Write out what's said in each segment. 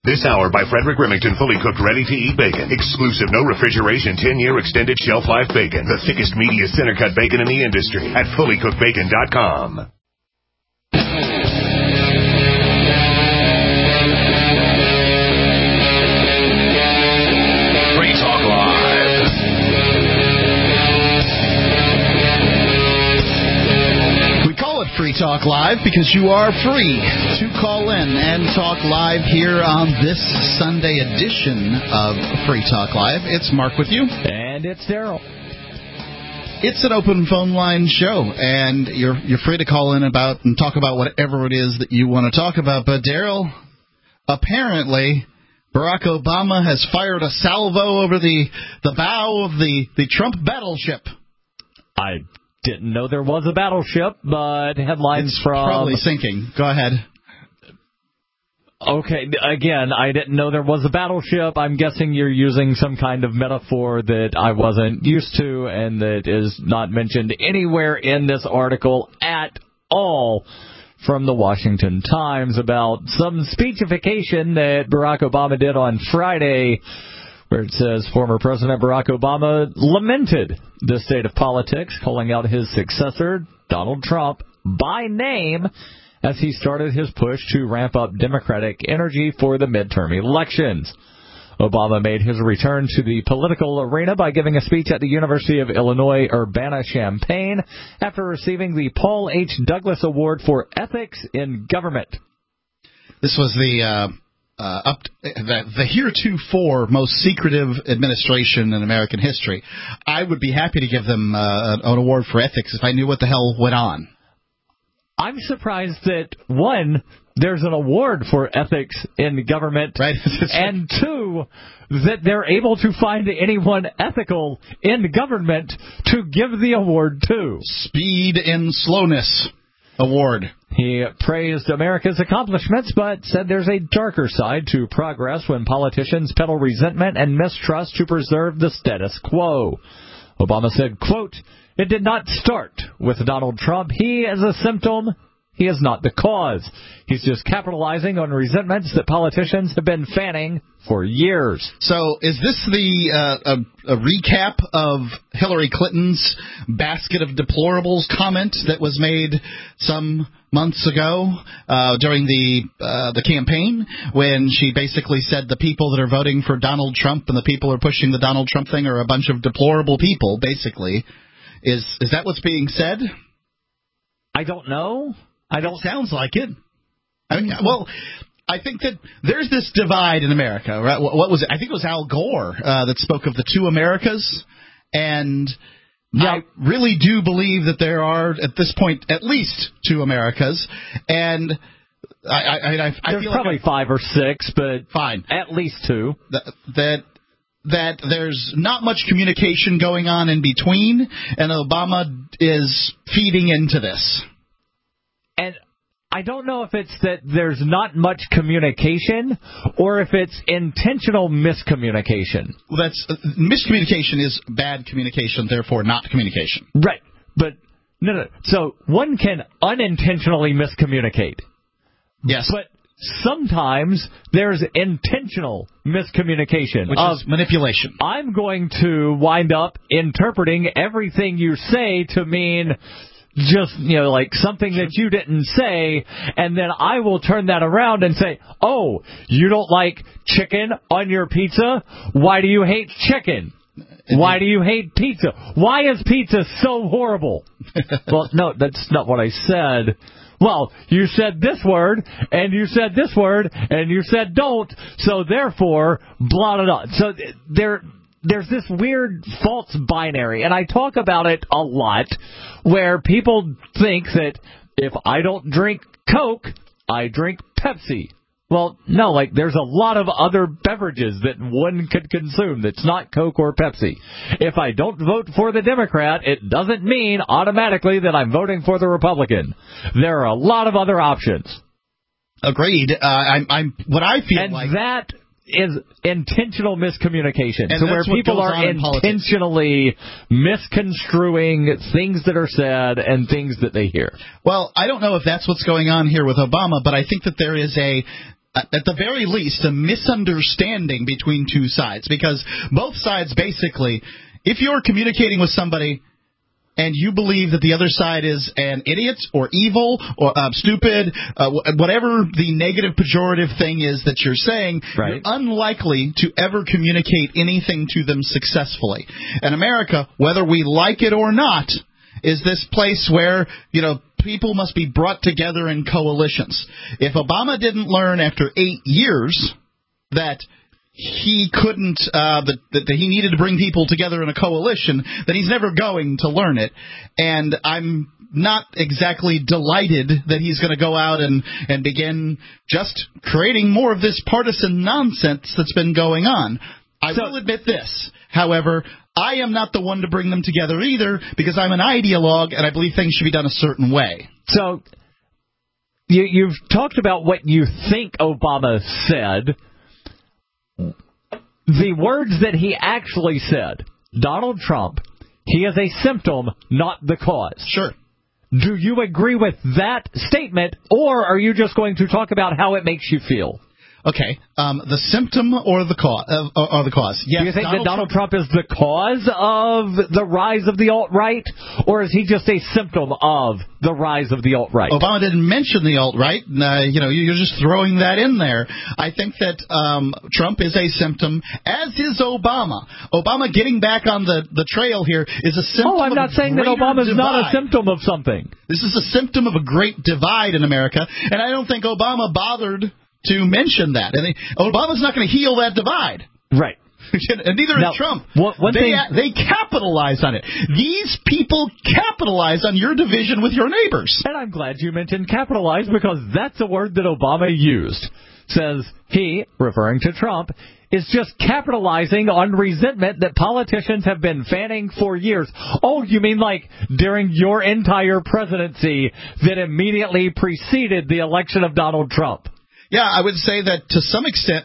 This hour by Frederick Remington, fully cooked, ready-to-eat bacon. Exclusive, no refrigeration, 10-year extended shelf life bacon. The thickest, meatiest center-cut bacon in the industry at fullycookedbacon.com. Free Talk Live. We call it Free Talk Live because you are free to call in and talk live here on this Sunday edition of Free Talk Live. It's Mark with you. And it's Daryl. It's an open phone line show, and you're free to call in about and talk about whatever it is that you want to talk about. But, Daryl, apparently Barack Obama has fired a salvo over the bow of the Trump battleship. I didn't know there was a battleship, but headlines it's from... probably sinking. Go ahead. Okay, again, I didn't know there was a battleship. I'm guessing you're using some kind of metaphor that I wasn't used to and that is not mentioned anywhere in this article at all from the Washington Times about some speechification that Barack Obama did on Friday, where it says former President Barack Obama lamented the state of politics, calling out his successor, Donald Trump, by name as he started his push to ramp up Democratic energy for the midterm elections. Obama made his return to the political arena by giving a speech at the University of Illinois Urbana-Champaign after receiving the Paul H. Douglas Award for Ethics in Government. This was the heretofore most secretive administration in American history. I would be happy to give them an award for ethics if I knew what the hell went on. I'm surprised that, one, there's an award for ethics in government, right. And two, that they're able to find anyone ethical in government to give the award to. Speed and Slowness Award. He praised America's accomplishments, but said there's a darker side to progress when politicians peddle resentment and mistrust to preserve the status quo. Obama said, quote, "It did not start with Donald Trump. He is a symptom. He is not the cause. He's just capitalizing on resentments that politicians have been fanning for years." So is this the a recap of Hillary Clinton's basket of deplorables comment that was made some months ago during the campaign, when she basically said the people that are voting for Donald Trump and the people who are pushing the Donald Trump thing are a bunch of deplorable people, basically? Is that what's being said? I don't know. It sounds like it. I mean, well, I think that there's this divide in America, right? What was it? I think it was Al Gore that spoke of the two Americas, and I really do believe that there are, at this point, at least two Americas, and I there's feel probably like five or six, but fine, at least two. That there's not much communication going on in between, and Obama is feeding into this. And I don't know if it's that there's not much communication or if it's intentional miscommunication. Well, that's miscommunication is bad communication, therefore not communication. Right. But no. So one can unintentionally miscommunicate. Yes. But sometimes there's intentional miscommunication. Which is manipulation. I'm going to wind up interpreting everything you say to mean just, like something that you didn't say, and then I will turn that around and say, oh, you don't like chicken on your pizza? Why do you hate chicken? Why do you hate pizza? Why is pizza so horrible? Well, no, that's not what I said. Well, you said this word, and you said this word, and you said don't, so therefore, blah, blah, blah. So there's this weird false binary, and I talk about it a lot, where people think that if I don't drink Coke, I drink Pepsi. Well, no, there's a lot of other beverages that one could consume that's not Coke or Pepsi. If I don't vote for the Democrat, it doesn't mean automatically that I'm voting for the Republican. There are a lot of other options. Agreed. I'm what I feel and like. And that is intentional miscommunication. And so where people are intentionally misconstruing things that are said and things that they hear. Well, I don't know if that's what's going on here with Obama, but I think that there is at the very least, a misunderstanding between two sides. Because both sides, basically, if you're communicating with somebody and you believe that the other side is an idiot or evil or stupid, whatever the negative pejorative thing is that you're saying, right, you're unlikely to ever communicate anything to them successfully. And America, whether we like it or not, is this place where, people must be brought together in coalitions. If Obama didn't learn after 8 years that he couldn't, that he needed to bring people together in a coalition, then he's never going to learn it. And I'm not exactly delighted that he's going to go out and begin just creating more of this partisan nonsense that's been going on. I will admit this, however, I am not the one to bring them together either, because I'm an ideologue and I believe things should be done a certain way. So you've talked about what you think Obama said. The words that he actually said, Donald Trump, he is a symptom, not the cause. Sure. Do you agree with that statement, or are you just going to talk about how it makes you feel? Okay, the symptom or the cause? Yes. Do you think that Donald Trump is the cause of the rise of the alt-right, or is he just a symptom of the rise of the alt-right? Obama didn't mention the alt-right. You're just throwing that in there. I think that Trump is a symptom, as is Obama. Obama getting back on the trail here is a symptom. Oh, I'm not saying that Obama's not a symptom of something. This is a symptom of a great divide in America, and I don't think Obama bothered to mention that. And Obama's not going to heal that divide. Right. And neither is Trump. They capitalize on it. These people capitalize on your division with your neighbors. And I'm glad you mentioned capitalize, because that's a word that Obama used. Says he, referring to Trump, is just capitalizing on resentment that politicians have been fanning for years. Oh, you mean like during your entire presidency that immediately preceded the election of Donald Trump? Yeah, I would say that to some extent.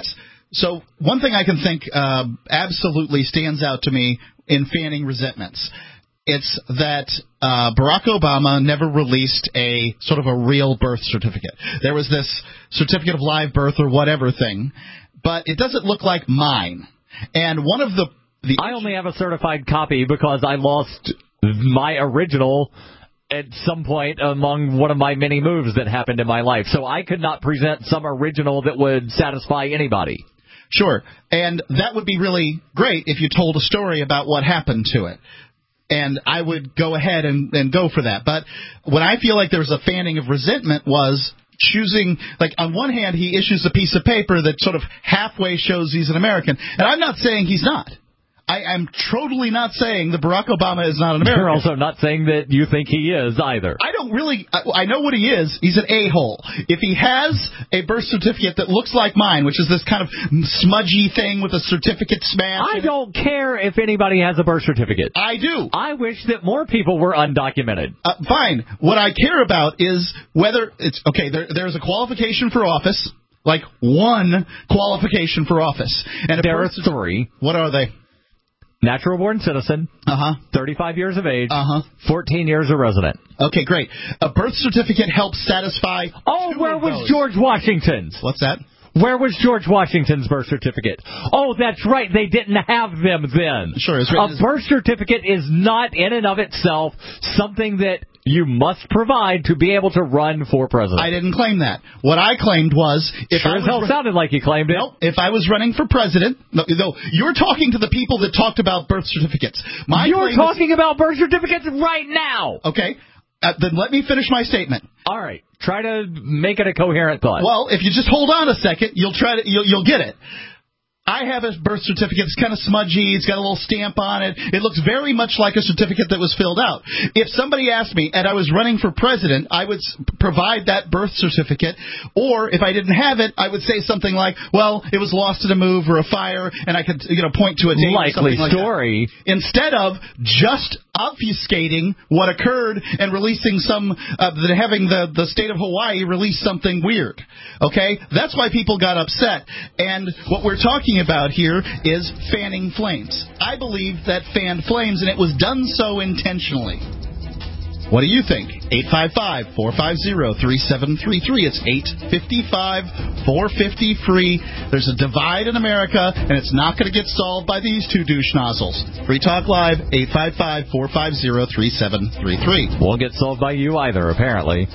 So one thing I can think absolutely stands out to me in fanning resentments. It's that Barack Obama never released a sort of a real birth certificate. There was this certificate of live birth or whatever thing, but it doesn't look like mine. And one of the I only have a certified copy because I lost my original at some point among one of my many moves that happened in my life. So I could not present some original that would satisfy anybody. Sure. And that would be really great if you told a story about what happened to it. And I would go ahead and go for that. But what I feel like there's a fanning of resentment was choosing, like, on one hand, he issues a piece of paper that sort of halfway shows he's an American. And I'm not saying he's not. I'm totally not saying that Barack Obama is not an American. You're also not saying that you think he is either. I know what he is. He's an a-hole. If he has a birth certificate that looks like mine, which is this kind of smudgy thing with a certificate smash. I don't care if anybody has a birth certificate. I do. I wish that more people were undocumented. Fine. What I care about is whether it's, okay, there's a qualification for office, like one qualification for office. And there are three. What are they? Natural-born citizen, 35 years of age, 14 years a resident. Okay, great. A birth certificate helps satisfy. Oh, where was George Washington's? What's that? Where was George Washington's birth certificate? Oh, that's right. They didn't have them then. Sure. A birth certificate is not in and of itself something that you must provide to be able to run for president. I didn't claim that. What I claimed was... Sure as hell sounded like you claimed it. No, if I was running for president... No, you're talking to the people that talked about birth certificates. You're talking about birth certificates right now. Okay. Then let me finish my statement. All right. Try to make it a coherent thought. Well, if you just hold on a second, you'll get it. I have a birth certificate. It's kind of smudgy. It's got a little stamp on it. It looks very much like a certificate that was filled out. If somebody asked me and I was running for president, I would provide that birth certificate. Or if I didn't have it, I would say something like, well, it was lost in a move or a fire, and I could point to a date or something like story. That. Instead of just obfuscating what occurred and releasing having the state of Hawaii release something weird. Okay? That's why people got upset. And what we're talking about here is fanning flames. I believe that fanned flames, and it was done so intentionally. What do you think? 855-450-3733. It's 855-450-FREE. There's a divide in America, and it's not going to get solved by these two douche nozzles. Free Talk Live, 855-450-3733. Won't get solved by you either, apparently.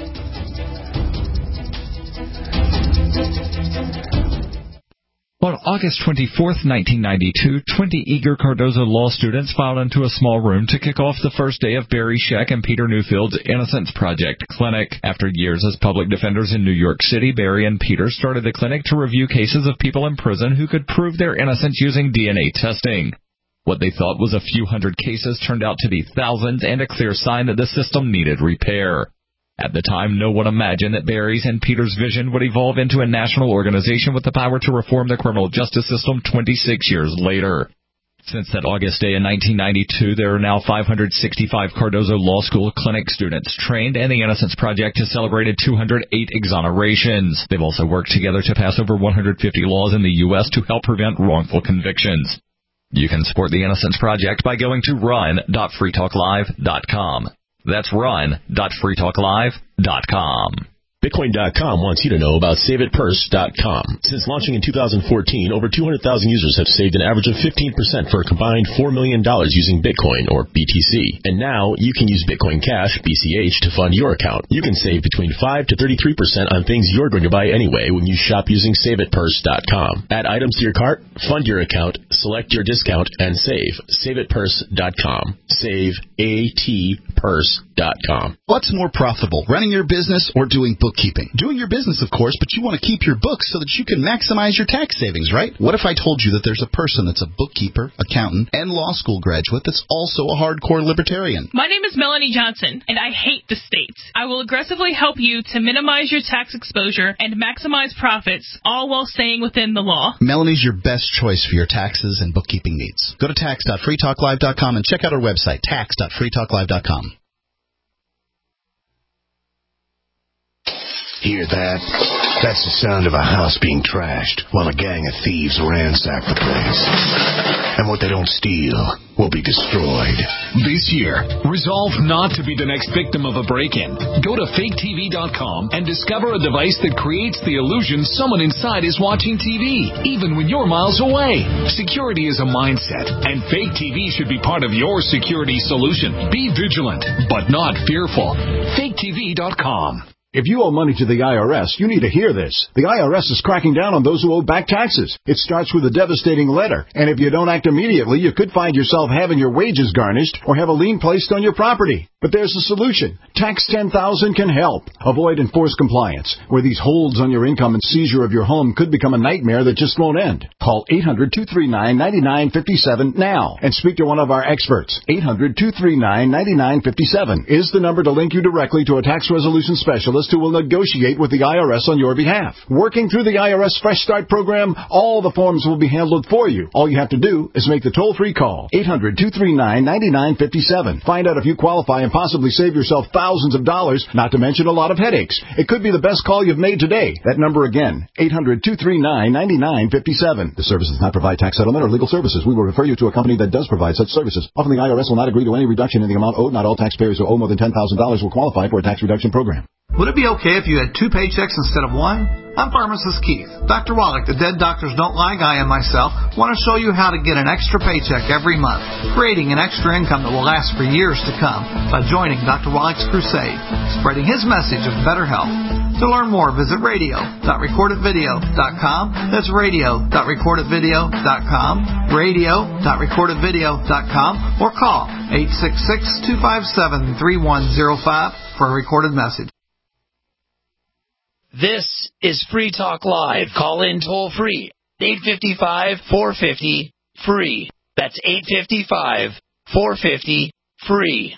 On August 24th, 1992, 20 eager Cardozo law students filed into a small room to kick off the first day of Barry Scheck and Peter Newfield's Innocence Project clinic. After years as public defenders in New York City, Barry and Peter started the clinic to review cases of people in prison who could prove their innocence using DNA testing. What they thought was a few hundred cases turned out to be thousands, and a clear sign that the system needed repair. At the time, no one imagined that Barry's and Peter's vision would evolve into a national organization with the power to reform the criminal justice system 26 years later. Since that August day in 1992, there are now 565 Cardozo Law School clinic students trained, and the Innocence Project has celebrated 208 exonerations. They've also worked together to pass over 150 laws in the U.S. to help prevent wrongful convictions. You can support the Innocence Project by going to run.freetalklive.com. That's run.freetalklive.com. Bitcoin.com wants you to know about SaveItPurse.com. Since launching in 2014, over 200,000 users have saved an average of 15% for a combined $4 million using Bitcoin, or BTC. And now, you can use Bitcoin Cash, BCH, to fund your account. You can save between 5 to 33% on things you're going to buy anyway when you shop using SaveItPurse.com. Add items to your cart, fund your account, select your discount, and save. SaveItPurse.com. Save ATPurse.com. What's more profitable, running your business or doing bookkeeping? Doing your business, of course, but you want to keep your books so that you can maximize your tax savings, right? What if I told you that there's a person that's a bookkeeper, accountant, and law school graduate that's also a hardcore libertarian? My name is Melanie Johnson, and I hate the state. I will aggressively help you to minimize your tax exposure and maximize profits, all while staying within the law. Melanie's your best choice for your taxes and bookkeeping needs. Go to tax.freetalklive.com and check out our website, tax.freetalklive.com. Hear that? That's the sound of a house being trashed while a gang of thieves ransack the place. And what they don't steal will be destroyed. This year, resolve not to be the next victim of a break-in. Go to faketv.com and discover a device that creates the illusion someone inside is watching TV, even when you're miles away. Security is a mindset, and Fake TV should be part of your security solution. Be vigilant, but not fearful. faketv.com. If you owe money to the IRS, you need to hear this. The IRS is cracking down on those who owe back taxes. It starts with a devastating letter, and if you don't act immediately, you could find yourself having your wages garnished or have a lien placed on your property. But there's a solution. Tax 10,000 can help. Avoid enforced compliance, where these holds on your income and seizure of your home could become a nightmare that just won't end. Call 800-239-9957 now and speak to one of our experts. 800-239-9957 is the number to link you directly to a tax resolution specialist who will negotiate with the IRS on your behalf. Working through the IRS Fresh Start program, all the forms will be handled for you. All you have to do is make the toll-free call. 800-239-9957. Find out if you qualify and possibly save yourself thousands of dollars, not to mention a lot of headaches. It could be the best call you've made today. That number again, 800-239-9957. The service does not provide tax settlement or legal services. We will refer you to a company that does provide such services. Often the IRS will not agree to any reduction in the amount owed. Not all taxpayers who owe more than $10,000 will qualify for a tax reduction program. Would it be okay if you had two paychecks instead of one? I'm pharmacist Keith. Dr. Wallach, the Dead Doctors Don't Lie guy, and myself want to show you how to get an extra paycheck every month, creating an extra income that will last for years to come by joining Dr. Wallach's crusade, spreading his message of better health. To learn more, visit radio.recordedvideo.com. That's radio.recordedvideo.com, radio.recordedvideo.com, or call 866-257-3105 for a recorded message. This is Free Talk Live. Call in toll free. 855-450-FREE. That's 855-450-FREE.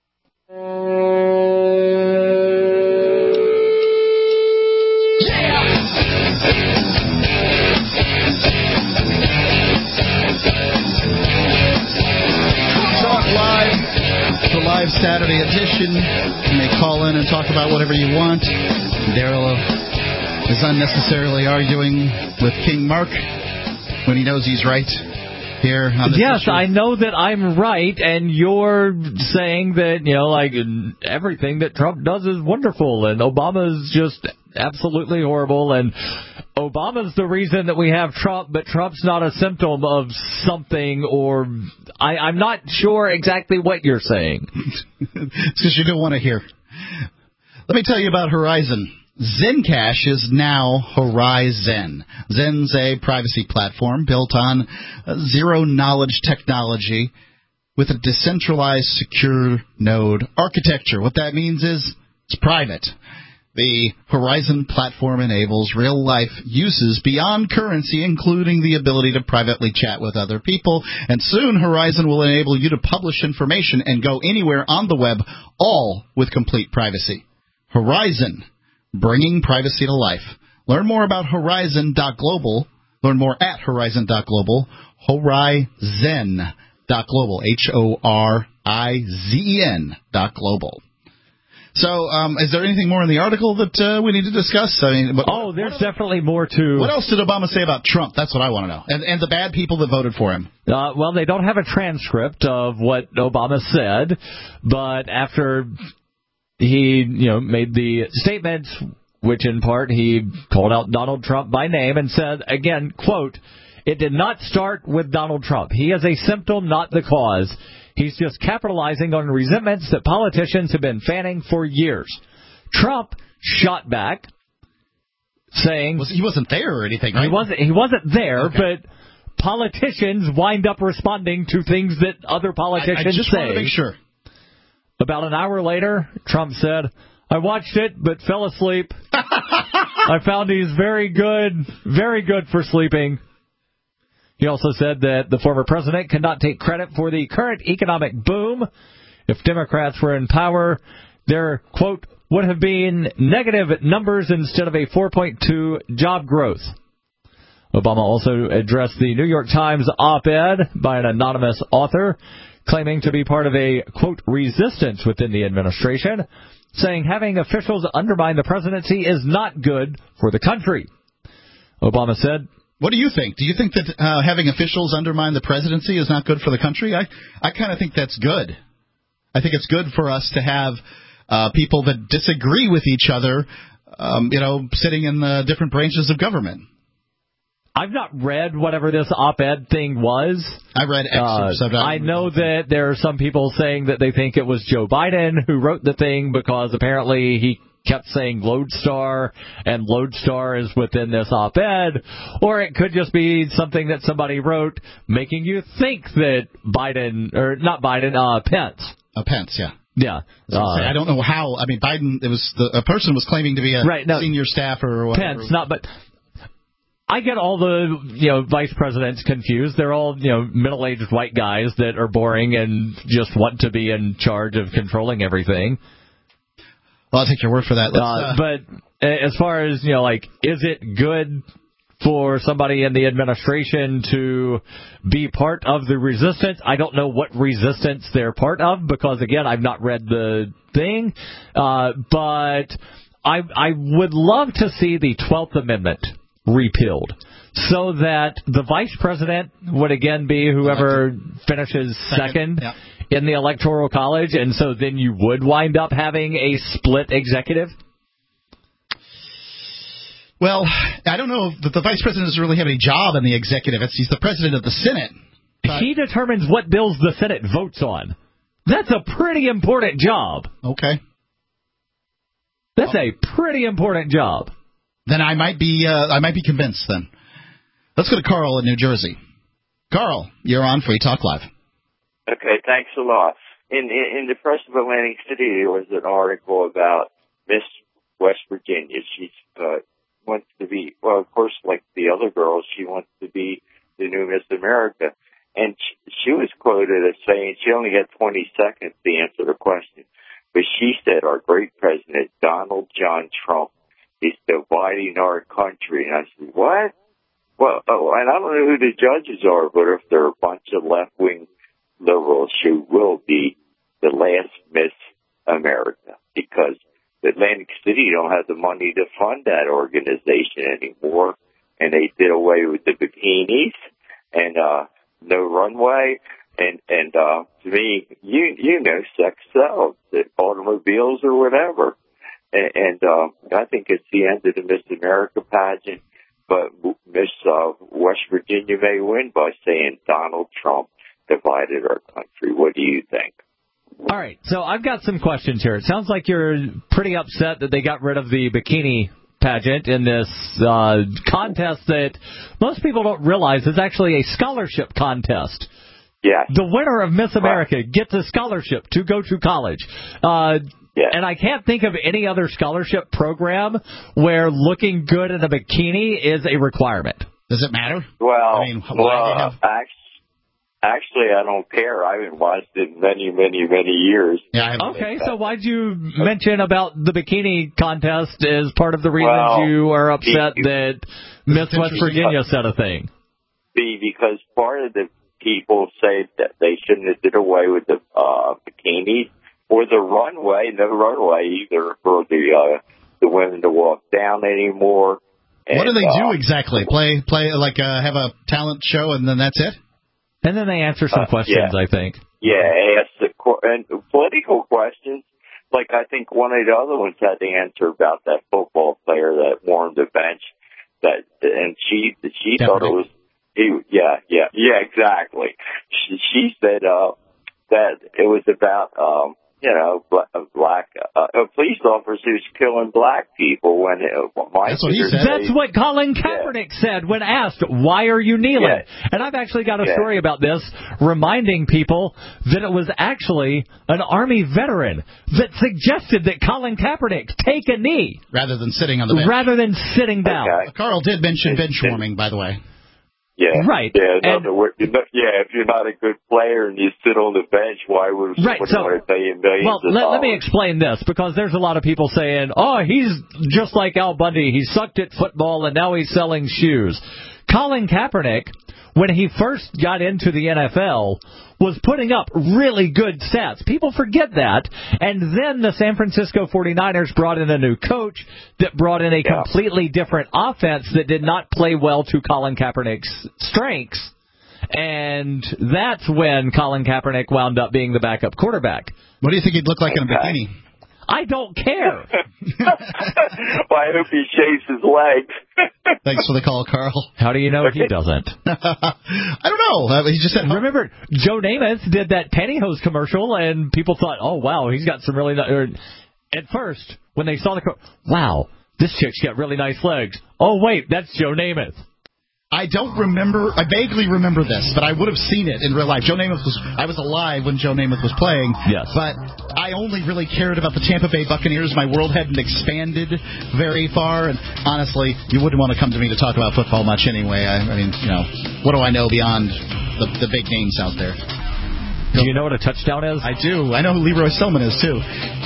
The live Saturday edition. You may call in and talk about whatever you want. Daryl is unnecessarily arguing with King Mark when he knows he's right. here on this Yes, issue? I know that I'm right, and you're saying that, like, everything that Trump does is wonderful, and Obama's just absolutely horrible, and Obama's the reason that we have Trump, but Trump's not a symptom of something, or I'm not sure exactly what you're saying. It's because you don't want to hear. Let me tell you about Horizon. Zencash is now Horizon. Zen's a privacy platform built on zero-knowledge technology with a decentralized, secure node architecture. What that means is it's private. The Horizon platform enables real-life uses beyond currency, including the ability to privately chat with other people. And soon, Horizon will enable you to publish information and go anywhere on the web, all with complete privacy. Horizon, bringing privacy to life. Learn more about Horizon.global. Learn more at Horizon.global. Horizon.global. HORIZEN.global. So, is there anything more in the article that we need to discuss? I mean, there's definitely more to... What else did Obama say about Trump? That's what I want to know. And the bad people that voted for him. Well, they don't have a transcript of what Obama said, but after he, made the statements, which in part he called out Donald Trump by name and said, again, quote, "It did not start with Donald Trump. He is a symptom, not the cause. He's just capitalizing on resentments that politicians have been fanning for years." Trump shot back, saying he wasn't there or anything, right? He wasn't there, okay. But politicians wind up responding to things that other politicians I just say. want to make sure. About an hour later, Trump said, "I watched it, but fell asleep. I found he's very good for sleeping." He also said that the former president cannot take credit for the current economic boom. If Democrats were in power, there, quote, would have been negative numbers instead of a 4.2 job growth. Obama also addressed the New York Times op-ed by an anonymous author, claiming to be part of a, quote, resistance within the administration, saying having officials undermine the presidency is not good for the country. Obama said, "What do you think? Do you think that having officials undermine the presidency is not good for the country?" I kind of think that's good. I think it's good for us to have people that disagree with each other, sitting in the different branches of government. I've not read whatever this op-ed thing was. I read excerpts of it. I know that there are some people saying that they think it was Joe Biden who wrote the thing because apparently he kept saying Lodestar, and Lodestar is within this op-ed, or it could just be something that somebody wrote making you think that Pence. Pence, yeah. Yeah. I don't know how. I mean, Biden, a person was claiming to be a senior staffer or whatever. Pence, but I get all the, vice presidents confused. They're all, middle-aged white guys that are boring and just want to be in charge of controlling everything. Well, I'll take your word for that. But as far as, is it good for somebody in the administration to be part of the resistance? I don't know what resistance they're part of because, again, I've not read the thing. But I would love to see the 12th Amendment repealed so that the vice president would again be whoever finishes second in the Electoral College, and so then you would wind up having a split executive? Well, I don't know that the vice president doesn't really have any job in the executive. He's the president of the Senate. He determines what bills the Senate votes on. That's a pretty important job. Okay. That's a pretty important job. Then I might be convinced then. Let's go to Carl in New Jersey. Carl, you're on Free Talk Live. Okay, thanks a lot. In the press of Atlantic City, there was an article about Miss West Virginia. She wants to be, well, of course, like the other girls, she wants to be the new Miss America. And she was quoted as saying she only had 20 seconds to answer the question. But she said our great president, Donald John Trump, is dividing our country. And I said, what? Well, and I don't know who the judges are, but if they're a bunch of left-wing liberals, she will be the last Miss America because Atlantic City don't have the money to fund that organization anymore, and they did away with the bikinis, and no runway. And to me, you know, sex sells, automobiles or whatever. And I think it's the end of the Miss America pageant. But Miss West Virginia may win by saying Donald Trump divided our country. What do you think? All right, so I've got some questions here. It sounds like you're pretty upset that they got rid of the bikini pageant in this contest that most people don't realize is actually a scholarship contest. Yeah. The winner of Miss America gets a scholarship to go to college. And I can't think of any other scholarship program where looking good in a bikini is a requirement. Does it matter? Well, actually, I don't care. I haven't watched it in many, many, many years. Yeah. Okay, so why'd you mention about the bikini contest as part of the reasons you are upset that Miss West Virginia said a thing? Because part of the people say that they shouldn't have did away with the bikinis or the runway, no runway either for the women to walk down anymore. And, what do they do exactly? Play like have a talent show and then that's it? And then they answer some questions, I think. Yeah, ask and political questions. Like I think one of the other ones had to answer about that football player that warmed the bench. And she thought it was. Exactly. She said that it was about black police officers who's killing black people. When that's what he said. That's what Colin Kaepernick said when asked, "Why are you kneeling?" Yeah. And I've actually got a story about this, reminding people that it was actually an Army veteran that suggested that Colin Kaepernick take a knee rather than sitting on the bench. Rather than sitting down. Okay. Carl did mention bench warming, by the way. Yeah. Right. Yeah. In other words, if you're not a good player and you sit on the bench, why would someone want to pay you millions of dollars? Let me explain this, because there's a lot of people saying, "Oh, he's just like Al Bundy. He sucked at football and now he's selling shoes." Colin Kaepernick, when he first got into the NFL, was putting up really good stats. People forget that. And then the San Francisco 49ers brought in a new coach that brought in a completely different offense that did not play well to Colin Kaepernick's strengths. And that's when Colin Kaepernick wound up being the backup quarterback. What do you think he'd look like in a bikini? I don't care. Well, I hope he shaves his legs. Thanks for the call, Carl. How do you know he doesn't? I don't know. He just said. Remember, Joe Namath did that pantyhose commercial, and people thought, "Oh, wow, he's got some really nice." At first, when they saw the wow, this chick's got really nice legs. Oh, wait, that's Joe Namath. I don't remember. I vaguely remember this, but I would have seen it in real life. I was alive when Joe Namath was playing. Yes. But I only really cared about the Tampa Bay Buccaneers. My world hadn't expanded very far, and honestly, you wouldn't want to come to me to talk about football much anyway. I mean, what do I know beyond the big names out there? Do you know what a touchdown is? I do. I know who Leroy Selman is, too.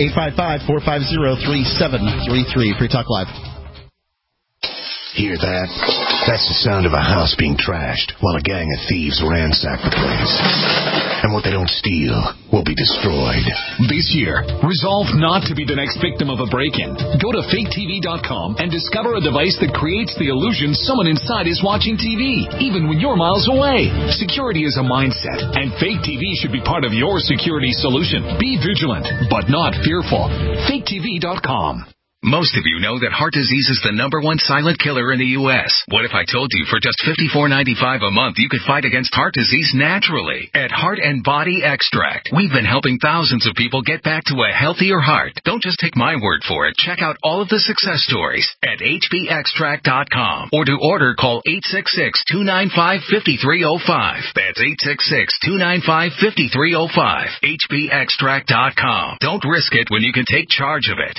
855-450-3733. Free Talk Live. Hear that? That's the sound of a house being trashed while a gang of thieves ransack the place. And what they don't steal will be destroyed. This year, resolve not to be the next victim of a break-in. Go to faketv.com and discover a device that creates the illusion someone inside is watching TV, even when you're miles away. Security is a mindset, and Fake TV should be part of your security solution. Be vigilant, but not fearful. faketv.com. Most of you know that heart disease is the #1 silent killer in the U.S. What if I told you for just $54.95 a month you could fight against heart disease naturally? At Heart and Body Extract, we've been helping thousands of people get back to a healthier heart. Don't just take my word for it. Check out all of the success stories at hbextract.com. Or to order, call 866-295-5305. That's 866-295-5305. hbextract.com. Don't risk it when you can take charge of it.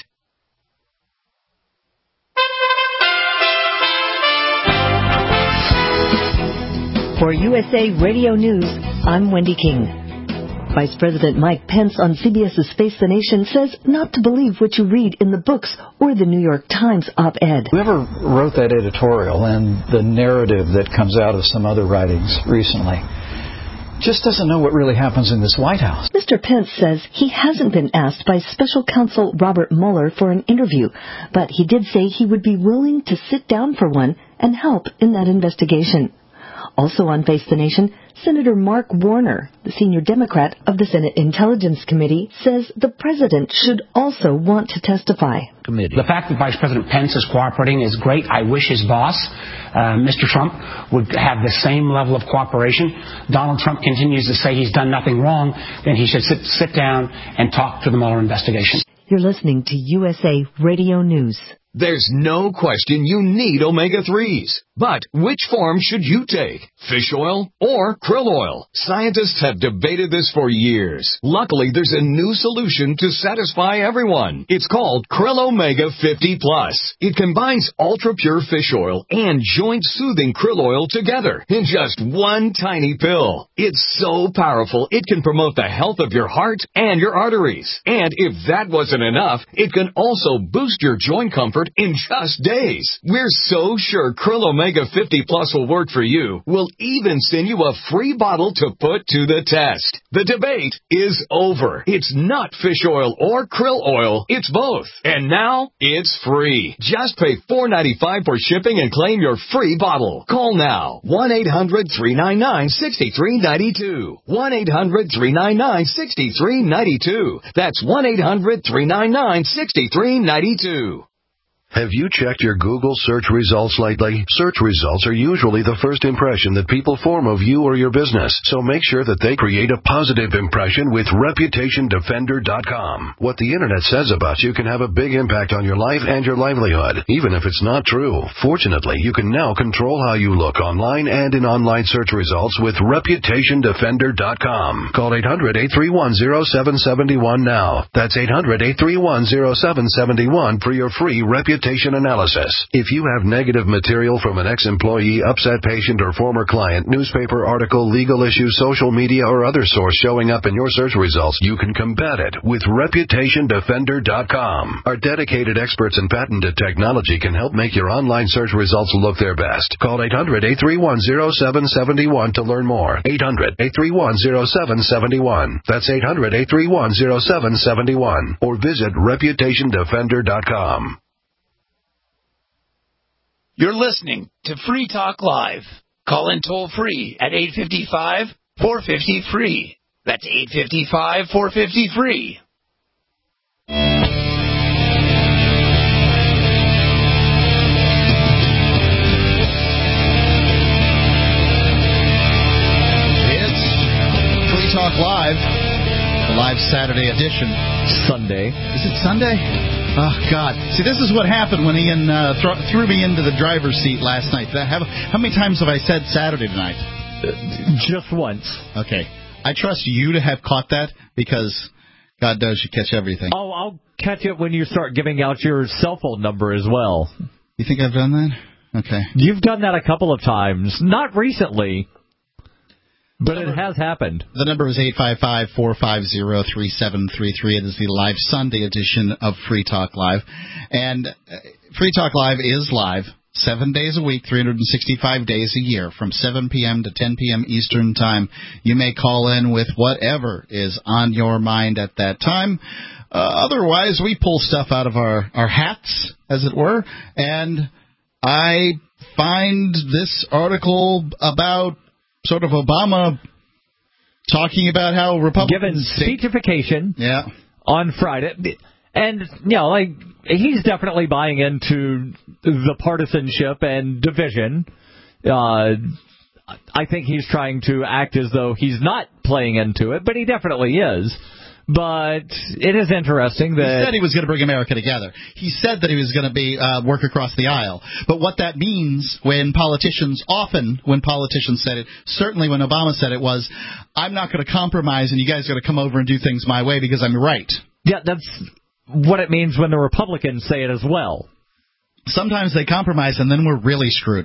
For USA Radio News, I'm Wendy King. Vice President Mike Pence on CBS's Face the Nation says not to believe what you read in the books or the New York Times op-ed. Whoever wrote that editorial and the narrative that comes out of some other writings recently just doesn't know what really happens in this White House. Mr. Pence says he hasn't been asked by Special Counsel Robert Mueller for an interview, but he did say he would be willing to sit down for one and help in that investigation. Also on Face the Nation, Senator Mark Warner, the senior Democrat of the Senate Intelligence Committee, says the president should also want to testify. The fact that Vice President Pence is cooperating is great. I wish his boss, Mr. Trump, would have the same level of cooperation. Donald Trump continues to say he's done nothing wrong. Then he should sit down and talk to the Mueller investigation. You're listening to USA Radio News. There's no question you need omega-3s. But which form should you take? Fish oil or krill oil? Scientists have debated this for years. Luckily, there's a new solution to satisfy everyone. It's called Krill Omega 50 Plus. It combines ultra-pure fish oil and joint-soothing krill oil together in just one tiny pill. It's so powerful, it can promote the health of your heart and your arteries. And if that wasn't enough, it can also boost your joint comfort in just days. We're so sure Krill Omega 50 Plus will work for you. We'll even send you a free bottle to put to the test. The debate is over. It's not fish oil or krill oil. It's both. And now it's free. Just pay $4.95 for shipping and claim your free bottle. Call now. 1-800-399-6392. 1-800-399-6392. That's 1-800-399-6392. Have you checked your Google search results lately? Search results are usually the first impression that people form of you or your business, so make sure that they create a positive impression with ReputationDefender.com. What the Internet says about you can have a big impact on your life and your livelihood, even if it's not true. Fortunately, you can now control how you look online and in online search results with ReputationDefender.com. Call 800-831-0771 now. That's 800-831-0771 for your free reputation analysis. If you have negative material from an ex-employee, upset patient, or former client, newspaper article, legal issue, social media, or other source showing up in your search results, you can combat it with ReputationDefender.com. Our dedicated experts in patented technology can help make your online search results look their best. Call 800-831-0771 to learn more. 800-831-0771. That's 800-831-0771. Or visit ReputationDefender.com. You're listening to Free Talk Live. Call in toll free at 855-450-FREE. That's 855-450-FREE. It's Free Talk Live, the live Saturday edition. Sunday. Is it Sunday? Oh, God. See, this is what happened when Ian threw me into the driver's seat last night. How many times have I said Saturday tonight? Just once. Okay. I trust you to have caught that because God knows you catch everything. Oh, I'll catch it when you start giving out your cell phone number as well. You think I've done that? Okay. You've done that a couple of times. Not recently. But it has happened. The number is 855-450-3733. It is the live Sunday edition of Free Talk Live. And Free Talk Live is live 7 days a week, 365 days a year, from 7 p.m. to 10 p.m. Eastern Time. You may call in with whatever is on your mind at that time. Otherwise, we pull stuff out of our hats, as it were, and I find this article about sort of Obama talking about how Republicans given speechification on Friday. And, he's definitely buying into the partisanship and division. I think he's trying to act as though he's not playing into it, but he definitely is. But it is interesting that he said he was going to bring America together. He said that he was going to be work across the aisle. But what that means when politicians said it, certainly when Obama said it, was, I'm not going to compromise and you guys got to come over and do things my way because I'm right. Yeah, that's what it means when the Republicans say it as well. Sometimes they compromise and then we're really screwed.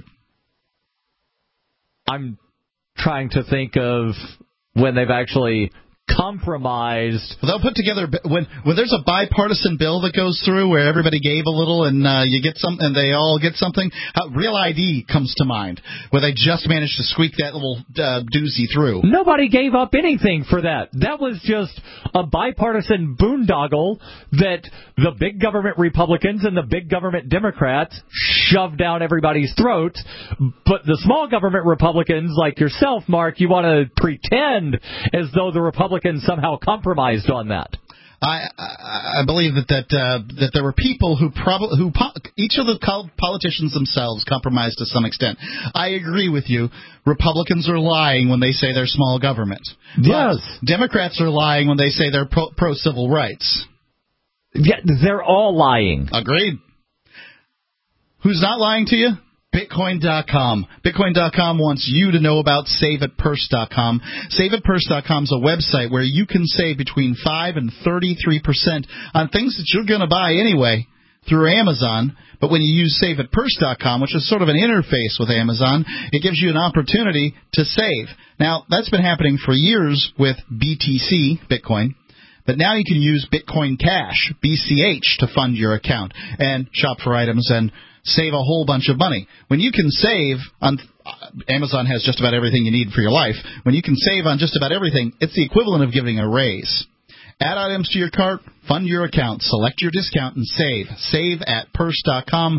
I'm trying to think of when they've actually compromised. Well, they'll put together when there's a bipartisan bill that goes through where everybody gave a little and you get some and they all get something. Real ID comes to mind, where they just managed to squeak that little doozy through. Nobody gave up anything for that. That was just a bipartisan boondoggle that the big government Republicans and the big government Democrats shoved down everybody's throats. But the small government Republicans like yourself, Mark, you want to pretend as though the Republicans somehow compromised on that. I believe that there were people who each of the politicians themselves compromised to some extent. I agree with you. Republicans are lying when they say they're small government. Yes. But Democrats are lying when they say they're pro civil rights. Yeah, they're all lying. Agreed. Who's not lying to you? Bitcoin.com. Bitcoin.com wants you to know about SaveAtPurse.com. SaveAtPurse.com is a website where you can save between 5 and 33% on things that you're going to buy anyway through Amazon. But when you use SaveAtPurse.com, which is sort of an interface with Amazon, it gives you an opportunity to save. Now, that's been happening for years with BTC, Bitcoin. But now you can use Bitcoin Cash, BCH, to fund your account and shop for items and save a whole bunch of money. When you can save on Amazon has just about everything you need for your life. When you can save on just about everything, it's the equivalent of giving a raise. Add items to your cart, fund your account, select your discount, and save. SaveAtPurse.com.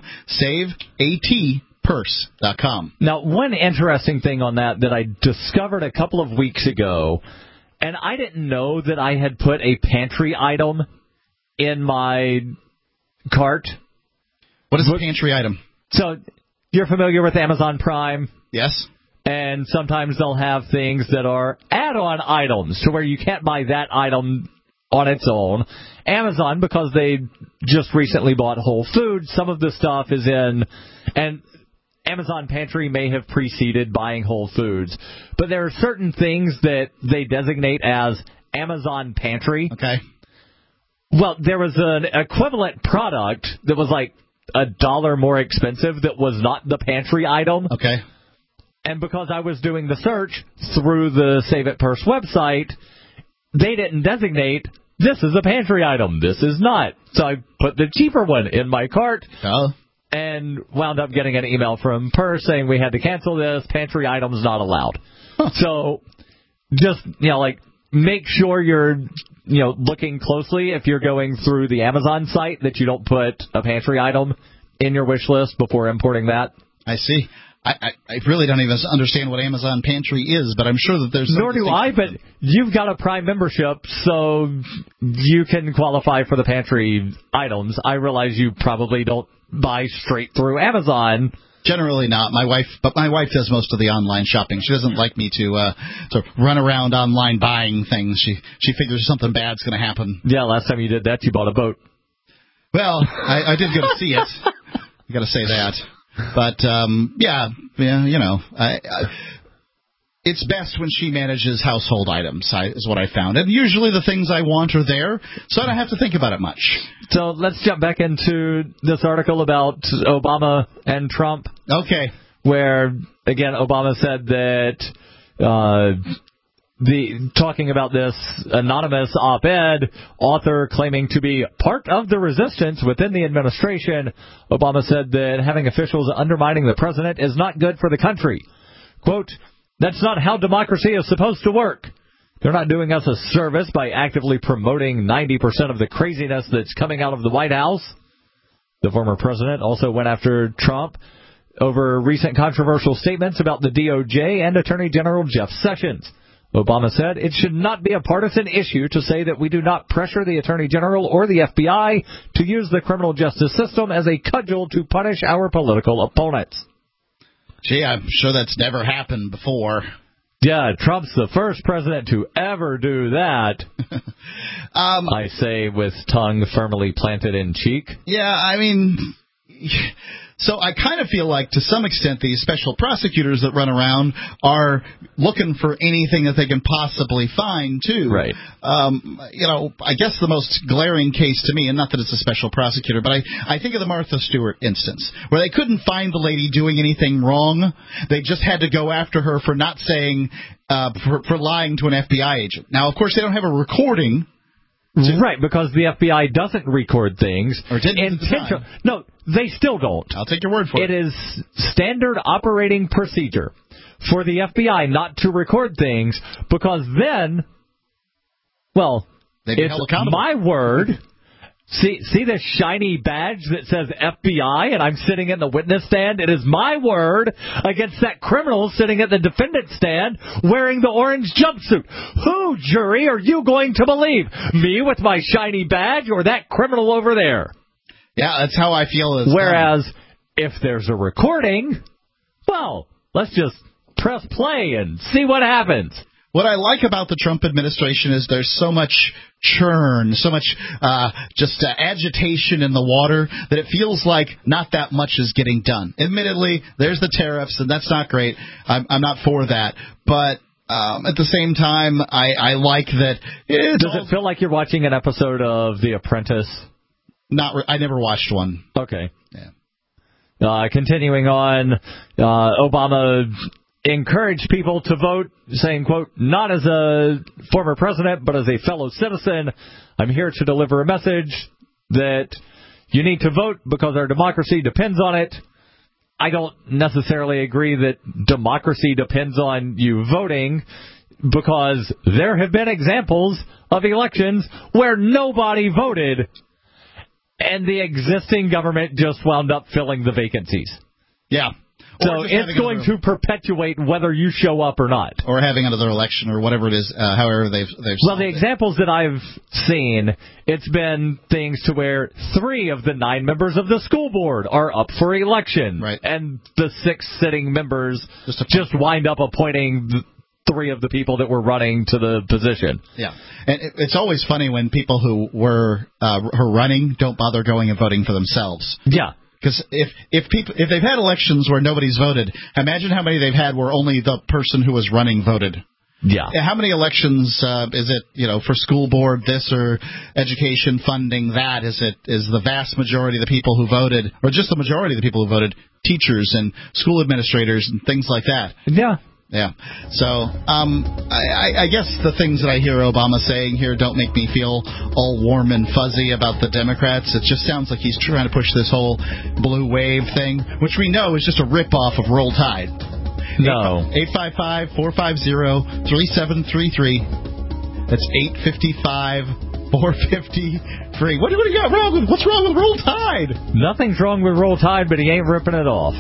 SaveAtPurse.com. Now, one interesting thing on that I discovered a couple of weeks ago, and I didn't know that I had put a pantry item in my cart. What is a pantry item? So, you're familiar with Amazon Prime? Yes. And sometimes they'll have things that are add-on items to where you can't buy that item on its own. Amazon, because they just recently bought Whole Foods, some of the stuff is in, and Amazon Pantry may have preceded buying Whole Foods. But there are certain things that they designate as Amazon Pantry. Okay. Well, there was an equivalent product that was like $1 more expensive that was not the pantry item. Okay. And because I was doing the search through the Save It Purse website, they didn't designate, this is a pantry item, this is not. So I put the cheaper one in my cart and wound up getting an email from Purse saying we had to cancel this, pantry items not allowed. So just, make sure you're looking closely if you're going through the Amazon site that you don't put a pantry item in your wish list before importing that. I see. I really don't even understand what Amazon Pantry is, but I'm sure that there's... Nor do I, but you've got a Prime membership, so you can qualify for the pantry items. I realize you probably don't buy straight through Amazon. Generally not. My wife does most of the online shopping. She doesn't like me to run around online buying things. She figures something bad's going to happen. Yeah, last time you did that, you bought a boat. Well, I did go to see it. You got to say that. But it's best when she manages household items, is what I found. And usually the things I want are there, so I don't have to think about it much. So let's jump back into this article about Obama and Trump. Okay. Where, again, Obama said that talking about this anonymous op-ed author claiming to be part of the resistance within the administration, Obama said that having officials undermining the president is not good for the country. Quote, that's not how democracy is supposed to work. They're not doing us a service by actively promoting 90% of the craziness that's coming out of the White House. The former president also went after Trump over recent controversial statements about the DOJ and Attorney General Jeff Sessions. Obama said it should not be a partisan issue to say that we do not pressure the Attorney General or the FBI to use the criminal justice system as a cudgel to punish our political opponents. Gee, I'm sure that's never happened before. Yeah, Trump's the first president to ever do that. I say with tongue firmly planted in cheek. Yeah, I mean... So I kind of feel like, to some extent, these special prosecutors that run around are looking for anything that they can possibly find, too. Right. I guess the most glaring case to me, and not that it's a special prosecutor, but I think of the Martha Stewart instance, where they couldn't find the lady doing anything wrong. They just had to go after her for not saying, for lying to an FBI agent. Now, of course, they don't have a recording. Right, because the FBI doesn't record things. Or didn't. No, they still don't. I'll take your word for it. It is standard operating procedure for the FBI not to record things, because then, well, it's my word See this shiny badge that says FBI, and I'm sitting in the witness stand? It is my word against that criminal sitting at the defendant stand wearing the orange jumpsuit. Who, jury, are you going to believe? Me with my shiny badge or that criminal over there? Yeah, that's how I feel. Whereas, if there's a recording, well, let's just press play and see what happens. What I like about the Trump administration is there's so much churn, so much agitation in the water that it feels like not that much is getting done. Admittedly, there's the tariffs, and that's not great. I'm not for that. But at the same time, I like that. Does it feel like you're watching an episode of The Apprentice? I never watched one. Okay. Yeah. Continuing on, Obama encouraged people to vote, saying, quote, not as a former president, but as a fellow citizen. I'm here to deliver a message that you need to vote because our democracy depends on it. I don't necessarily agree that democracy depends on you voting, because there have been examples of elections where nobody voted and the existing government just wound up filling the vacancies. Yeah. So it's going to perpetuate whether you show up or not. Or having another election or whatever it is, however they've Well, the examples that I've seen, it's been things to where 3 of the 9 members of the school board are up for election. Right. And the 6 sitting members just wind up appointing 3 of the people that were running to the position. Yeah. And it's always funny when people who were running don't bother going and voting for themselves. Yeah. Because if they've had elections where nobody's voted, imagine how many they've had where only the person who was running voted. Yeah. How many elections is it, for school board this or education funding that? Is the vast majority of the people who voted, or just the majority of the people who voted, teachers and school administrators and things like that? Yeah. Yeah. So I guess the things that I hear Obama saying here don't make me feel all warm and fuzzy about the Democrats. It just sounds like he's trying to push this whole blue wave thing, which we know is just a rip-off of Roll Tide. No. 855-450-3733. That's 855-450-FREE. What do you got wrong with? What's wrong with Roll Tide? Nothing's wrong with Roll Tide, but he ain't ripping it off.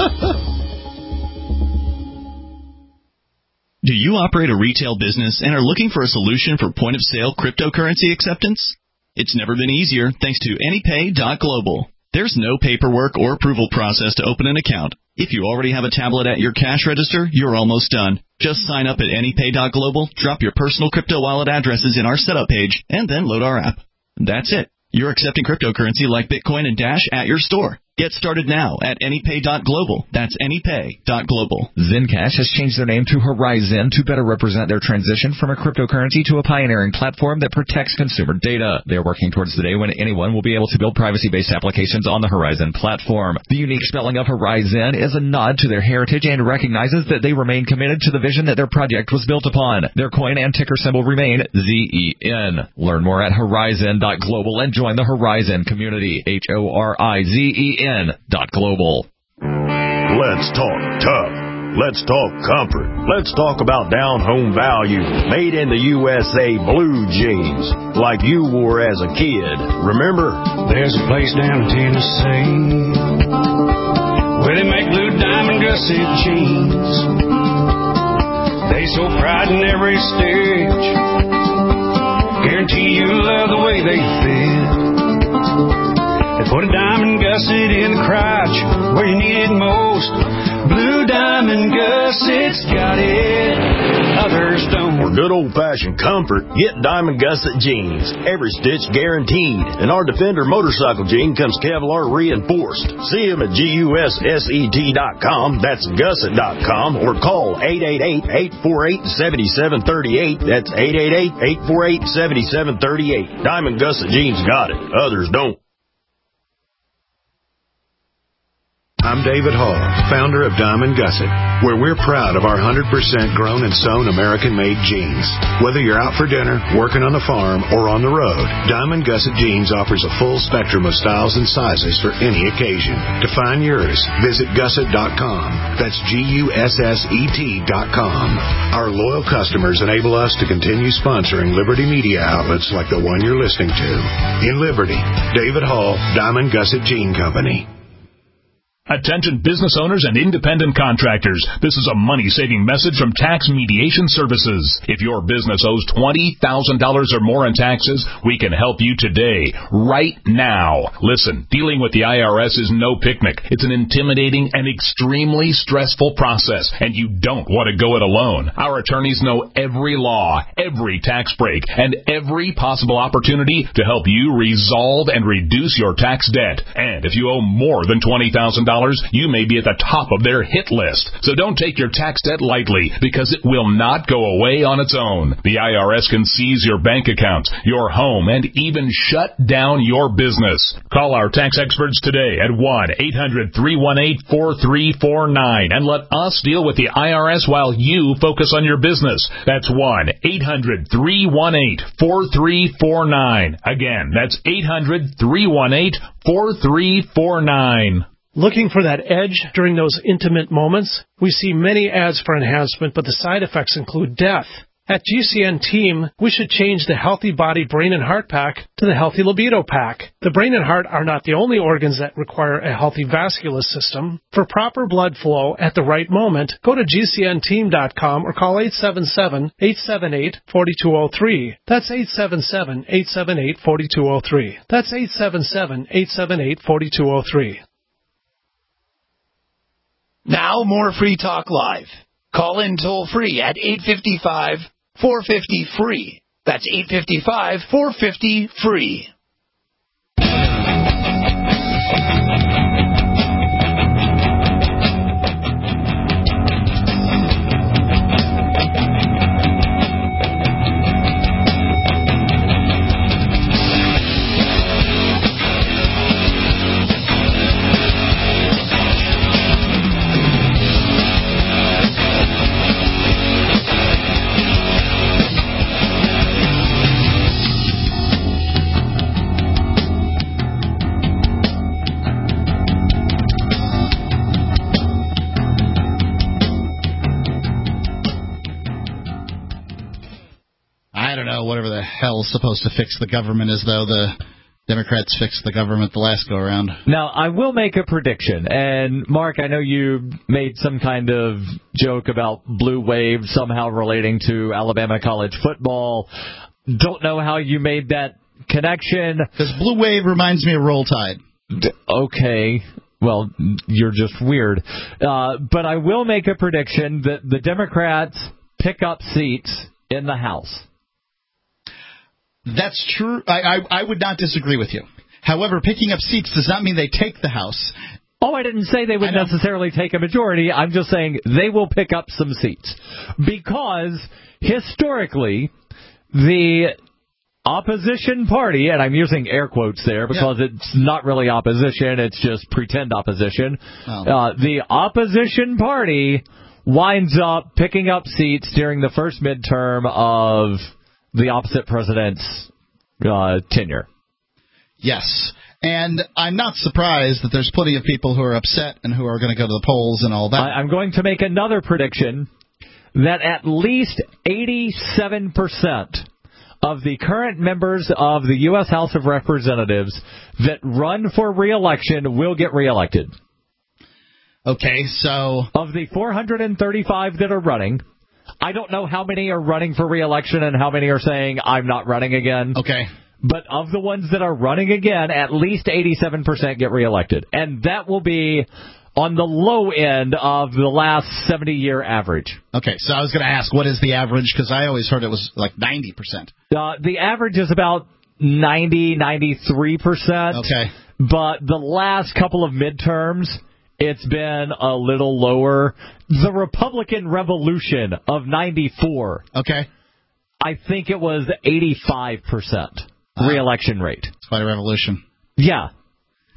Do you operate a retail business and are looking for a solution for point-of-sale cryptocurrency acceptance? It's never been easier thanks to AnyPay.global. There's no paperwork or approval process to open an account. If you already have a tablet at your cash register, you're almost done. Just sign up at AnyPay.global, drop your personal crypto wallet addresses in our setup page, and then load our app. That's it. You're accepting cryptocurrency like Bitcoin and Dash at your store. Get started now at AnyPay.global. That's AnyPay.global. Zencash has changed their name to Horizon to better represent their transition from a cryptocurrency to a pioneering platform that protects consumer data. They are working towards the day when anyone will be able to build privacy-based applications on the Horizon platform. The unique spelling of Horizon is a nod to their heritage and recognizes that they remain committed to the vision that their project was built upon. Their coin and ticker symbol remain ZEN. Learn more at Horizon.global and join the Horizon community. HORIZEN.global. Let's talk tough. Let's talk comfort. Let's talk about down-home value. Made in the USA blue jeans, like you wore as a kid. Remember? There's a place down in Tennessee where they make blue diamond gusset jeans. They so pride in every stitch. Guarantee you love the way they fit. They put a diamond gusset in the crotch where you need it most. Blue Diamond Gussets got it, others don't. For good old-fashioned comfort, get Diamond Gusset jeans. Every stitch guaranteed. And our Defender motorcycle jean comes Kevlar reinforced. See them at GUSSET.com. That's Gusset.com. Or call 888-848-7738. That's 888-848-7738. Diamond Gusset jeans got it, others don't. I'm David Hall, founder of Diamond Gusset, where we're proud of our 100% grown and sewn American-made jeans. Whether you're out for dinner, working on the farm, or on the road, Diamond Gusset Jeans offers a full spectrum of styles and sizes for any occasion. To find yours, visit gusset.com. That's GUSSET.com. Our loyal customers enable us to continue sponsoring Liberty media outlets like the one you're listening to. In Liberty, David Hall, Diamond Gusset Jean Company. Attention business owners and independent contractors. This is a money-saving message from Tax Mediation Services. If your business owes $20,000 or more in taxes, we can help you today, right now. Listen, dealing with the IRS is no picnic. It's an intimidating and extremely stressful process, and you don't want to go it alone. Our attorneys know every law, every tax break, and every possible opportunity to help you resolve and reduce your tax debt. And if you owe more than $20,000, you may be at the top of their hit list. So don't take your tax debt lightly, because it will not go away on its own. The IRS can seize your bank accounts, your home, and even shut down your business. Call our tax experts today at 1-800-318-4349 and let us deal with the IRS while you focus on your business. That's 1-800-318-4349. Again, that's 800-318-4349. Looking for that edge during those intimate moments? We see many ads for enhancement, but the side effects include death. At GCN Team, we should change the Healthy Body, Brain, and Heart Pack to the Healthy Libido Pack. The brain and heart are not the only organs that require a healthy vascular system. For proper blood flow at the right moment, go to GCNteam.com or call 877-878-4203. That's 877-878-4203. That's 877-878-4203. Now more Free Talk Live. Call in toll free at 855-450-FREE. That's 855-450-FREE. Whatever the hell's supposed to fix the government, as though the Democrats fixed the government the last go-around. Now, I will make a prediction. And, Mark, I know you made some kind of joke about Blue Wave somehow relating to Alabama college football. Don't know how you made that connection. Because Blue Wave reminds me of Roll Tide. Okay. Well, you're just weird. But I will make a prediction that the Democrats pick up seats in the House. That's true. I would not disagree with you. However, picking up seats does not mean they take the House. Oh, I didn't say they would necessarily take a majority. I'm just saying they will pick up some seats. Because, historically, the opposition party, and I'm using air quotes there because it's not really opposition, it's just pretend opposition. The opposition party winds up picking up seats during the first midterm of the opposite president's tenure. Yes. And I'm not surprised that there's plenty of people who are upset and who are going to go to the polls and all that. I'm going to make another prediction that at least 87% of the current members of the U.S. House of Representatives that run for re-election will get reelected. Okay, so of the 435 that are running, I don't know how many are running for re-election and how many are saying, I'm not running again. Okay. But of the ones that are running again, at least 87% get reelected. And that will be on the low end of the last 70-year average. Okay, so I was going to ask, what is the average? Because I always heard it was like 90%. The average is about 90, 93%. Okay. But the last couple of midterms, it's been a little lower. The Republican Revolution of 94. Okay. I think it was 85% re-election rate. It's quite a revolution. Yeah.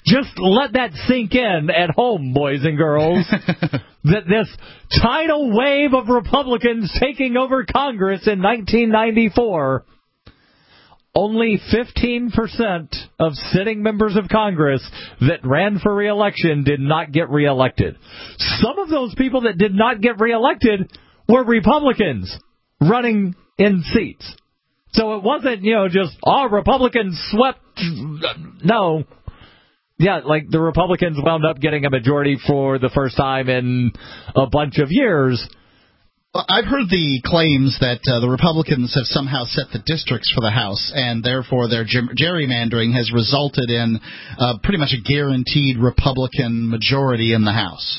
Just let that sink in at home, boys and girls, that this tidal wave of Republicans taking over Congress in 1994, only 15% of sitting members of Congress that ran for re-election did not get re-elected. Some of those people that did not get re-elected were Republicans running in seats. So it wasn't, just, Republicans swept. No. Yeah, like the Republicans wound up getting a majority for the first time in a bunch of years. Well, I've heard the claims that the Republicans have somehow set the districts for the House, and therefore their gerrymandering has resulted in pretty much a guaranteed Republican majority in the House.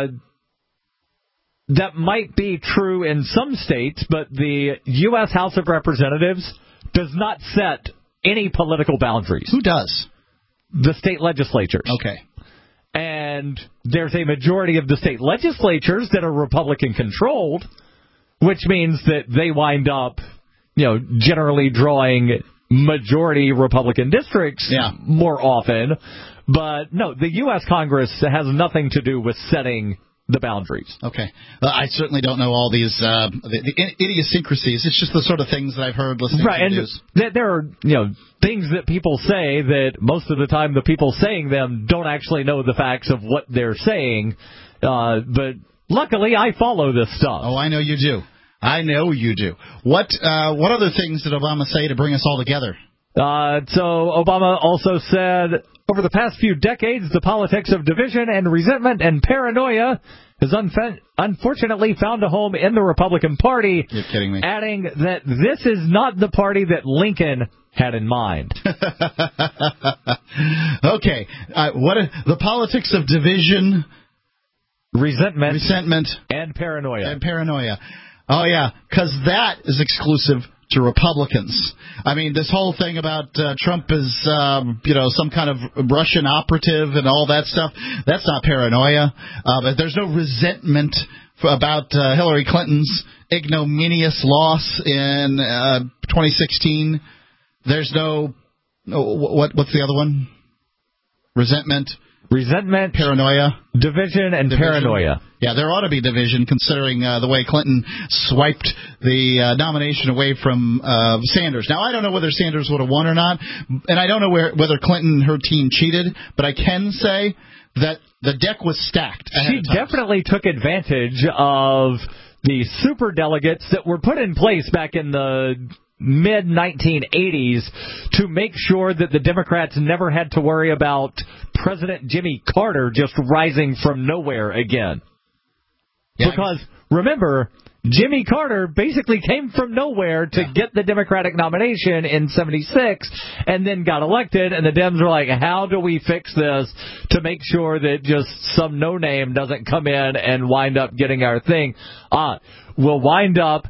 That might be true in some states, but the U.S. House of Representatives does not set any political boundaries. Who does? The state legislatures. Okay. And there's a majority of the state legislatures that are Republican-controlled, which means that they wind up, generally drawing majority Republican districts more often. But, no, the U.S. Congress has nothing to do with setting the boundaries. Okay. I certainly don't know all these the idiosyncrasies. It's just the sort of things that I've heard listening to the news. There are, things that people say that most of the time the people saying them don't actually know the facts of what they're saying. But luckily, I follow this stuff. Oh, I know you do. I know you do. What other things did Obama say to bring us all together? So Obama also said, over the past few decades, the politics of division and resentment and paranoia has unfortunately found a home in the Republican Party. You're kidding me. Adding that this is not the party that Lincoln had in mind. Okay. The politics of division, resentment, and paranoia. Oh, yeah, because that is exclusive to Republicans. I mean, this whole thing about Trump is, some kind of Russian operative and all that stuff, that's not paranoia. But there's no resentment about Hillary Clinton's ignominious loss in 2016. There's no, what's the other one? Resentment, paranoia, division, paranoia. Yeah, there ought to be division, considering the way Clinton swiped the nomination away from Sanders. Now, I don't know whether Sanders would have won or not, and I don't know whether Clinton and her team cheated, but I can say that the deck was stacked. She definitely took advantage of the superdelegates that were put in place back in the mid-1980s to make sure that the Democrats never had to worry about President Jimmy Carter just rising from nowhere again. Yeah, because, remember, Jimmy Carter basically came from nowhere to get the Democratic nomination in 76 and then got elected, and the Dems were like, how do we fix this to make sure that just some no-name doesn't come in and wind up getting our thing? We'll wind up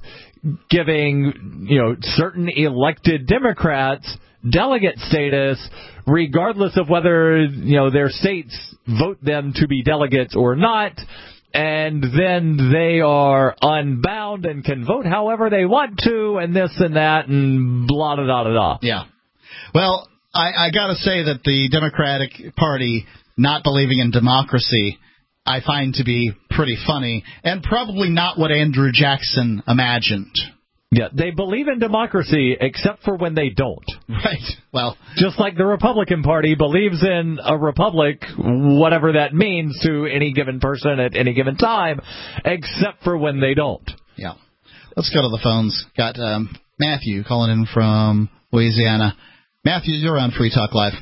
giving, certain elected Democrats delegate status, regardless of whether, their states vote them to be delegates or not, and then they are unbound and can vote however they want to, and this and that, and blah, da, da, da, da. Yeah. Well, I got to say that the Democratic Party not believing in democracy I find to be pretty funny, and probably not what Andrew Jackson imagined. Yeah, they believe in democracy, except for when they don't. Right. Well, just like the Republican Party believes in a republic, whatever that means to any given person at any given time, except for when they don't. Yeah. Let's go to the phones. Got Matthew calling in from Louisiana. Matthew, you're on Free Talk Live.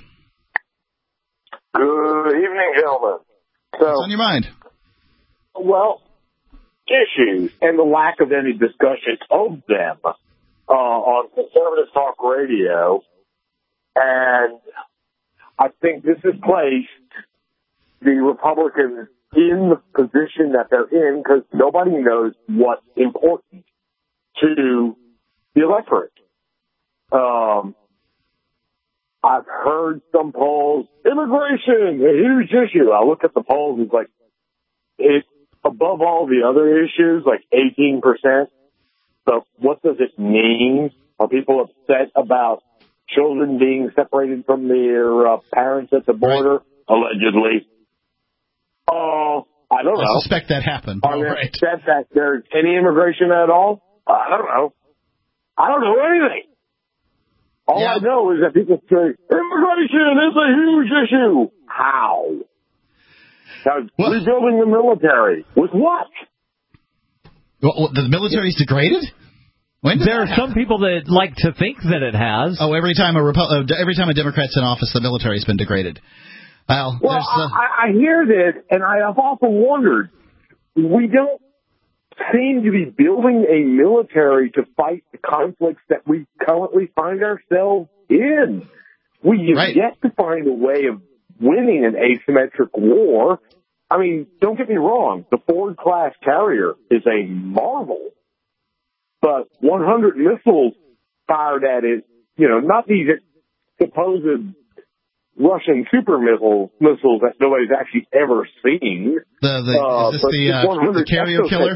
Good evening, gentlemen. So, what's on your mind? Well, issues and the lack of any discussion of them on conservative talk radio, and I think this has placed the Republicans in the position that they're in because nobody knows what's important to the electorate. I've heard some polls, immigration, a huge issue. I look at the polls, it's like, it's above all the other issues, like 18%. So what does it mean? Are people upset about children being separated from their parents at the border? allegedly. I don't know. I suspect that happened. Are there that there's any immigration at all? I don't know. I don't know anything. All I know is that people say, immigration is a huge issue. How? Now, rebuilding the military. With what? Well, the military's degraded? There are some people that like to think that it has. Oh, every time a Democrat's in office, the military's been degraded. Well, I hear this, and I have often wondered, we don't seem to be building a military to fight the conflicts that we currently find ourselves in. We have yet to find a way of winning an asymmetric war. I mean, don't get me wrong, the Ford-class carrier is a marvel, but 100 missiles fired at it, not these supposed Russian super missiles that nobody's actually ever seen. Is this the carrier killer?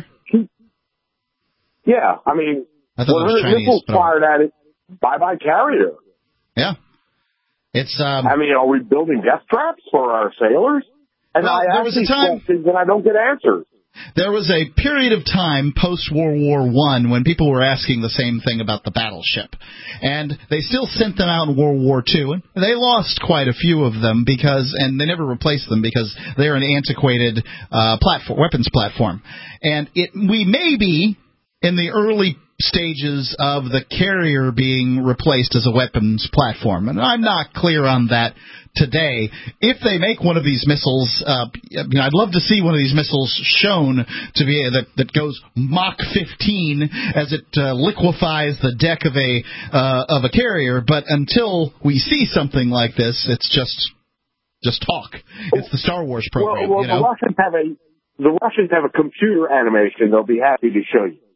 Yeah, I mean, 100 missiles fired at it. Bye-bye carrier. Yeah. It's. I mean, are we building death traps for our sailors? And I ask these questions and I don't get answers. There was a period of time post-World War I when people were asking the same thing about the battleship. And they still sent them out in World War II. And they lost quite a few of them and they never replaced them because they're an antiquated weapons platform. And we may be in the early stages of the carrier being replaced as a weapons platform. And I'm not clear on that today. If they make one of these missiles, I'd love to see one of these missiles shown to be that goes Mach 15 as it liquefies the deck of a carrier. But until we see something like this, it's just talk. It's the Star Wars program. Well, the Russians have a computer animation. They'll be happy to show you.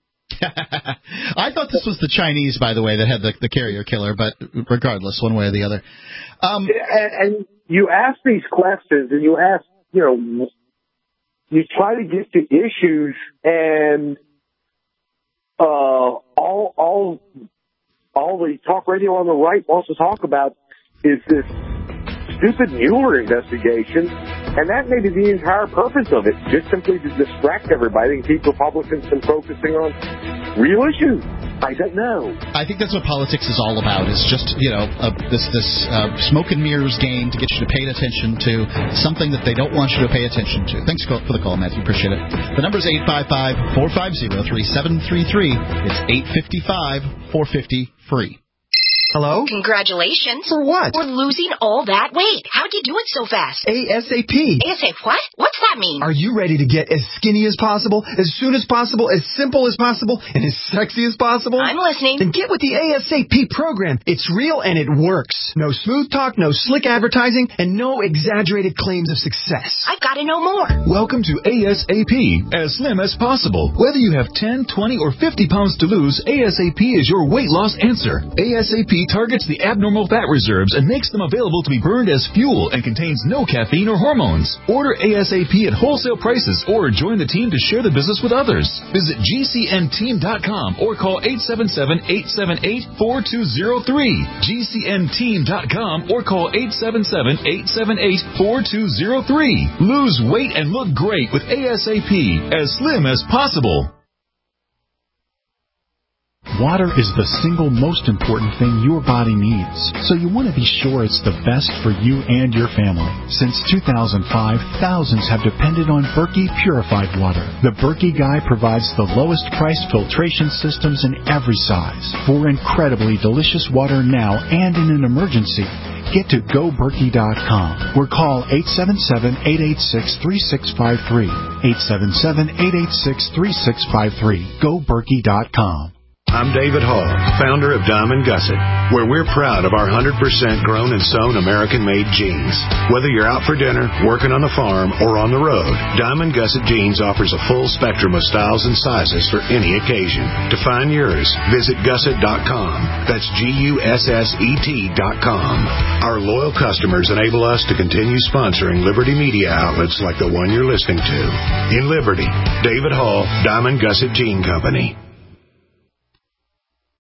I thought this was the Chinese, by the way, that had the carrier killer, but regardless, one way or the other. And you ask these questions, and you ask, you try to get to issues, and all the talk radio on the right wants to talk about is this stupid Mueller investigation, and that may be the entire purpose of it, just simply to distract everybody and keep Republicans from focusing on real issues. I don't know. I think that's what politics is all about, is just, this smoke and mirrors game to get you to pay attention to something that they don't want you to pay attention to. Thanks for the call, Matthew. Appreciate it. The number is 855-450-3733. It's 855-450-FREE. Hello? Congratulations. For what? For losing all that weight. How'd you do it so fast? ASAP. ASAP what? What's that mean? Are you ready to get as skinny as possible, as soon as possible, as simple as possible, and as sexy as possible? I'm listening. Then get with the ASAP program. It's real and it works. No smooth talk, no slick advertising, and no exaggerated claims of success. I've got to know more. Welcome to ASAP, as slim as possible. Whether you have 10, 20, or 50 pounds to lose, ASAP is your weight loss answer. ASAP targets the abnormal fat reserves and makes them available to be burned as fuel and contains no caffeine or hormones. Order ASAP at wholesale prices or join the team to share the business with others. Visit GCNteam.com or call 877-878-4203. GCNteam.com or call 877-878-4203. Lose weight and look great with ASAP, as slim as possible. Water is the single most important thing your body needs, so you want to be sure it's the best for you and your family. Since 2005, thousands have depended on Berkey purified water. The Berkey Guy provides the lowest priced filtration systems in every size. For incredibly delicious water now and in an emergency, get to GoBerkey.com or call 877-886-3653. 877-886-3653. GoBerkey.com. I'm David Hall, founder of Diamond Gusset, where we're proud of our 100% grown and sewn American-made jeans. Whether you're out for dinner, working on the farm, or on the road, Diamond Gusset Jeans offers a full spectrum of styles and sizes for any occasion. To find yours, visit Gusset.com. That's GUSSET.com. Our loyal customers enable us to continue sponsoring Liberty media outlets like the one you're listening to. In Liberty, David Hall, Diamond Gusset Jean Company.